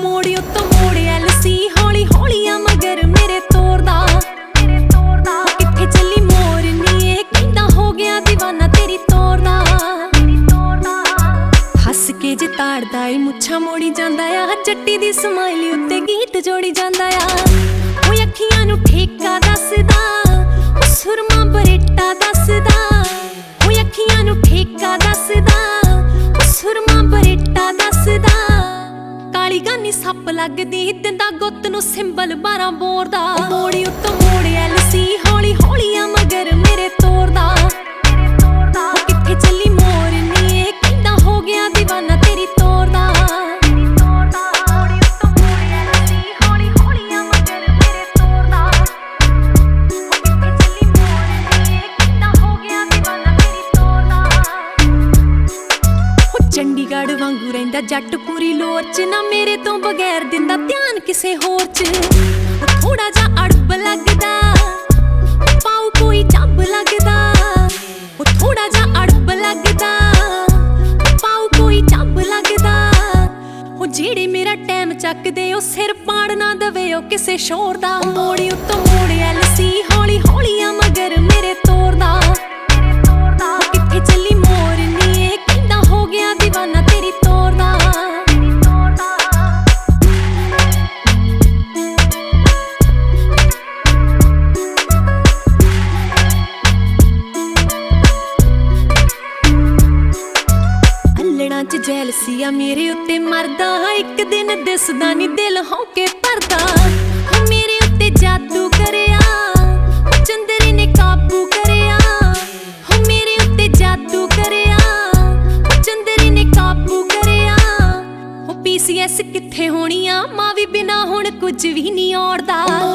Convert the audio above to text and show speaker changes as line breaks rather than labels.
ਮੋੜੀ ਉੱਤੋਂ ਮੋੜ ਐਲਸੀ ਹੌਲੀ ਹੌਲੀ ਆ ਮਗਰ ਮੇਰੇ ਤੋਰਦਾ ਕਿੱਥੇ ਚੱਲੀ ਮੋਰਨੀ ਇਹ ਕਹਿੰਦਾ ਹੋ ਗਿਆ ਦੀਵਾਨਾ ਤੇਰੀ ਤੋਰਦਾ ਹੱਸ ਕੇ ਜੇ ਤਾੜਦਾ ਏ ਮੁੱਛਾਂ ਮੋੜੀ ਜਾਂਦਾ ਆ ਚੱਟੀ ਦੀ ਸਮਾਈਲੀ ਉੱਤੇ ਗੀਤ ਜੋੜੀ ਜਾਂਦਾ ਆ ਉਹ ਅੱਖੀਆਂ ਨੂੰ ਠੇਕਾ ਦੱਸਦਾ ਉਹ ਸੁਰਮਾ ਬਰੇਟਾ ਦੱਸਦਾ ਉਹ ਅੱਖੀਆਂ ਨੂੰ ਠੇਕਾ ਦੱਸਦਾ ਉਹ ਸੁਰਮਾ ਬਰੇਟਾ ਦੱਸਦਾ ਕਾਲੀ ਗਾਨੀ ਸੱਪ ਲੱਗਦੀ ਦਿੰਦਾ ਗੁੱਤ ਨੂੰ ਸਿੰਬਲ 12 ਬੋਰ ਦਾ ਮੋੜੀ ਉੱਤੋਂ ਮੋੜ ਐਲਸੀ ਹੌਲੀ ਹੌਲੀ ਆ ਮਗਰ ਮੇਰੇ ਤੋਰਦਾ ਕਿੱਥੇ ਚੱਲੀ ਮੋਰਨੀ ਇਹ ਕਹਿੰਦਾ ਹੋ ਗਿਆ ਦੀਵਾਨਾ ਤੇਰੀ ਤੋਰਦਾ ਮੋੜੀ ਉੱਤੋਂ ਮੋੜ ਐਲਸੀ ਹੌਲੀ ਹੌਲੀ ਆ ਮਗਰ ਮੇਰੇ ਤੋਰਦਾ ਕਿੱਥੇ ਚੱਲੀ ਮੋਰਨੀ ਇਹ ਕਹਿੰਦਾ ਹੋ ਗਿਆ ਦੀਵਾਨਾ ਤੇਰੀ ਤੋਰਦਾ ਚੰਡੀਗੜ੍ਹ ਵਾਂਗੂ ਰਹਿੰਦਾ ਜੱਟ ਪੂਰੀ ਲੋਰ ਚ ਨਾ ਮੇਰੇ ਤੋਂ ਬਗੈਰ ਦਿੰਦਾ ਧਿਆਨ ਕਿਸੇ ਹੋਰ ਚ ਥੋੜਾ ਜਿਹਾ ਅੜਬ ਲੱਗਦਾ ਪਾਉ ਕੋਈ ਚੱਬ ਲੱਗਦਾ ਉਹ ਥੋੜਾ ਜਿਹਾ ਅੜਬ ਲੱਗਦਾ ਪਾਉ ਕੋਈ ਚੱਬ ਲੱਗਦਾ ਉਹ ਜਿਹੜੇ ਮੇਰਾ ਟਾਈਮ ਚੱਕਦੇ ਉਹ ਸਿਰ ਪਾੜ ਨਾ ਦਵੇ ਉਹ ਕਿਸੇ ਸ਼ੋਰ ਦਾ ਮੋੜੀ ਉੱਤੋਂ ਮੋੜ ਐਲਸੀ ਹੌਲੀ ਹੌਲੀ ਆ ਮਗਰ ਮੇਰੇ ਤੋਰਦਾ ਕਿੱਥੇ ਚੱਲੀ ਮੋਰਨੀ ਇਹ ਕਹਿੰਦਾ ਹੋ ਗਿਆ ਦੀਵਾਨਾ ਤੇਰੀ ਤੋਰਦਾ ਅੱਲੜਾਂ ਚ ਜੈਲਸੀ ਆ ਮੇਰੇ ਉੱਤੇ ਮਰਦਾ ਇੱਕ ਦਿਨ ਦਿਸਦਾ ਨੀ ਦਿਲ ਹੌਕੇ ਭਰਦਾ ਮੇਰੇ ਉੱਤੇ ਜਾਦੂ ਕਰਿਆ ਚੰਦਰੀ ਨੇ ਕਾਬੂ ਕਰਿਆ ਮੇਰੇ ਉੱਤੇ ਜਾਦੂ ਕਰਿਆ ਚੰਦਰੀ ਨੇ ਕਾਬੂ ਕਰਿਆ ਉਹ ਪੀਸੀਐਸ ਕਿੱਥੇ ਹੋਣੀ ਆ ਮਾਂ ਵੀ ਬਿਨਾ ਹੁਣ ਕੁਝ ਵੀ ਨਹੀਂ ਔੜਦਾ